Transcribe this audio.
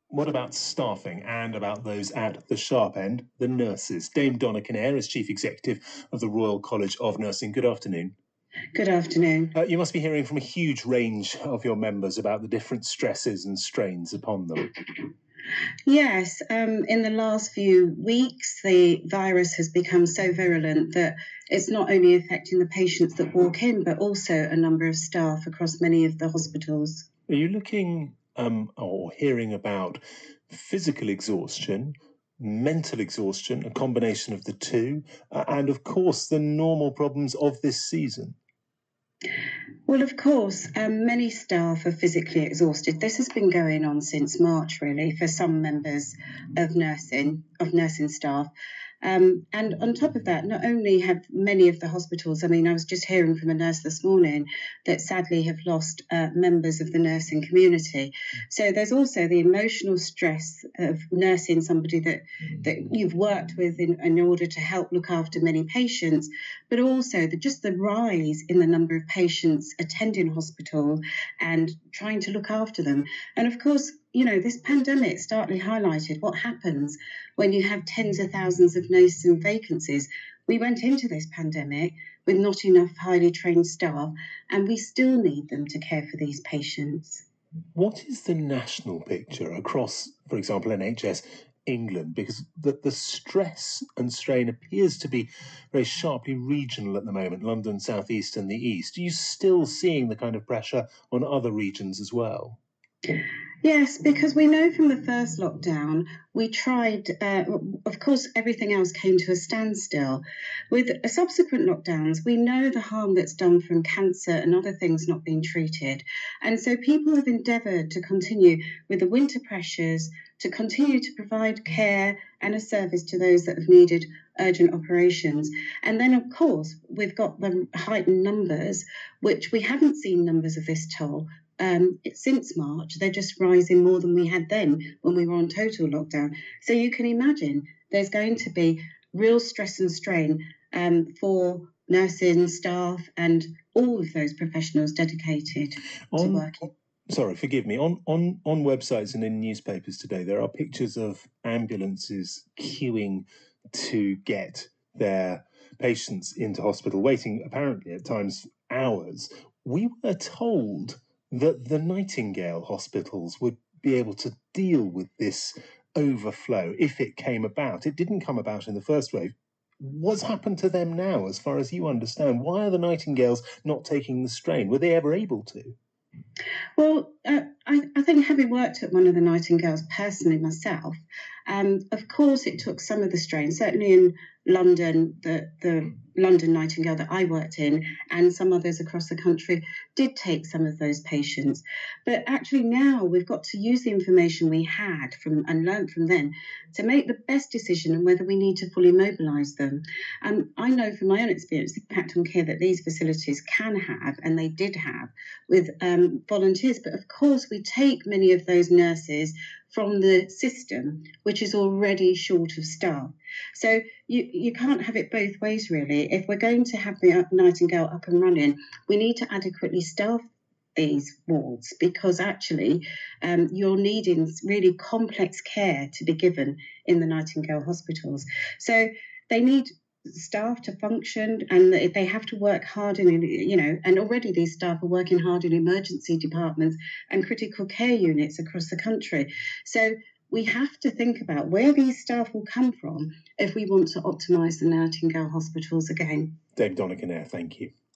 What about staffing and about those at the sharp end, the nurses? Dame Donna Kinnair is Chief Executive of the Royal College of Nursing. Good afternoon. Good afternoon. You must be hearing from a huge range of your members about the different stresses and strains upon them. Yes, in the last few weeks, the virus has become so virulent that it's not only affecting the patients that walk in, but also a number of staff across many of the hospitals. Are you looking or hearing about physical exhaustion, mental exhaustion, a combination of the two, and of course the normal problems of this season? Well, of course, many staff are physically exhausted. This has been going on since March, really, for some members of nursing staff. And on top of that, not only have many of the hospitals, I was just hearing from a nurse this morning that sadly have lost members of the nursing community. So there's also the emotional stress of nursing somebody that you've worked with in order to help look after many patients, but also just the rise in the number of patients attending hospital and trying to look after them. And of course, this pandemic starkly highlighted what happens when you have tens of thousands of nursing vacancies. We went into this pandemic with not enough highly trained staff, and we still need them to care for these patients. What is the national picture across, for example, NHS England? Because the stress and strain appears to be very sharply regional at the moment, London, South East and the East. Are you still seeing the kind of pressure on other regions as well? Yes, because we know from the first lockdown, we tried, of course, everything else came to a standstill. With subsequent lockdowns, we know the harm that's done from cancer and other things not being treated. And so people have endeavoured to continue with the winter pressures, to continue to provide care and a service to those that have needed urgent operations. And then, of course, we've got the heightened numbers, which we haven't seen numbers of this toll. Since March, they're just rising more than we had then when we were on total lockdown. So you can imagine there's going to be real stress and strain for nursing staff and all of those professionals dedicated to working. Sorry, forgive me. On websites and in newspapers today, there are pictures of ambulances queuing to get their patients into hospital, waiting apparently at times hours. We were told that the Nightingale hospitals would be able to deal with this overflow if it came about. It didn't come about in the first wave. What's happened to them now, as far as you understand? Why are the Nightingales not taking the strain? Were they ever able to? Well, I think having worked at one of the Nightingales personally myself, of course it took some of the strain, certainly in London, the London Nightingale that I worked in and some others across the country did take some of those patients. But actually now we've got to use the information we had and learned from then to make the best decision on whether we need to fully mobilise them. I know from my own experience the impact on care that these facilities can have, and they did have, with volunteers. But of course we take many of those nurses from the system, which is already short of staff. So you can't have it both ways, really. If we're going to have the Nightingale up and running, we need to adequately staff these wards, because actually you're needing really complex care to be given in the Nightingale hospitals. So they need staff to function, and they have to work hard and already these staff are working hard in emergency departments and critical care units across the country. So we have to think about where these staff will come from if we want to optimise the Nightingale hospitals again. Dame Donna Kinnair, thank you.